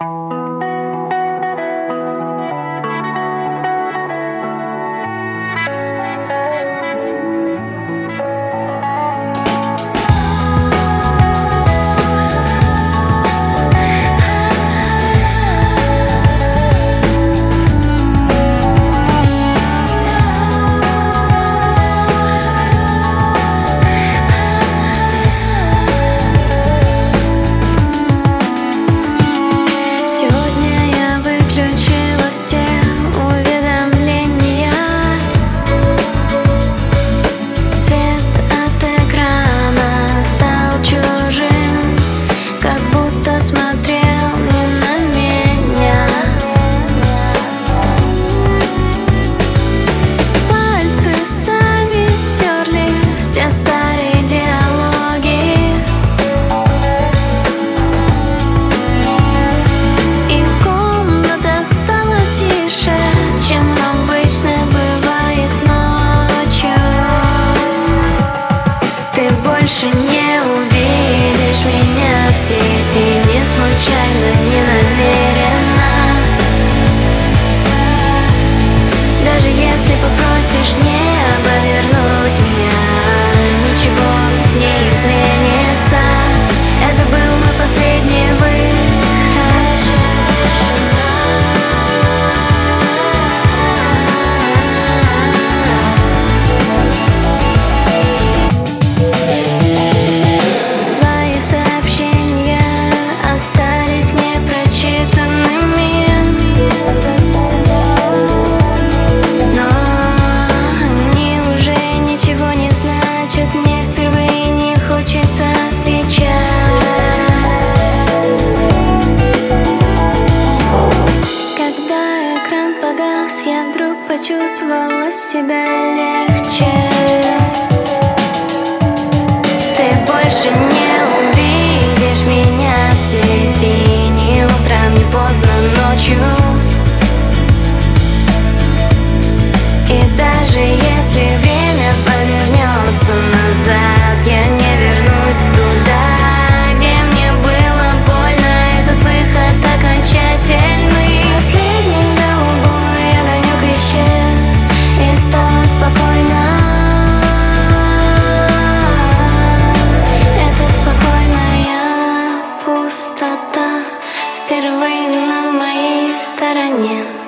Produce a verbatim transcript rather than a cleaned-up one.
Больше не увидишь меня в сети, не случайно, не намеренно. Даже если попросишь небо вернуть меня, ничего не изменится. Это был мой последний выход. Я вдруг почувствовала себя легче. Ты больше не увидишь меня в сети, ни утром, ни поздно ночью. И даже если время повернется назад, я не вернусь туда, где мне было больно. Этот выход окончательный. Последний голубой огонек исчез, и стало спокойно. Это спокойная пустота впервые на моей стороне.